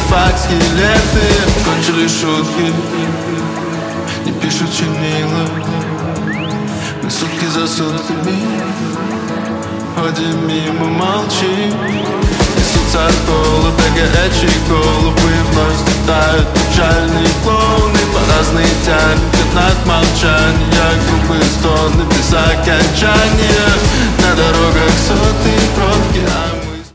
артефакт, скелеты. Кончились шутки, не пишут чернила. Мы сутки за сутками ходим мимо, молчим. Несутся отколы, горячие голубы. Вновь страдают печальные клоуны. По-разные тянут от молчания, грубые стоны без окончания.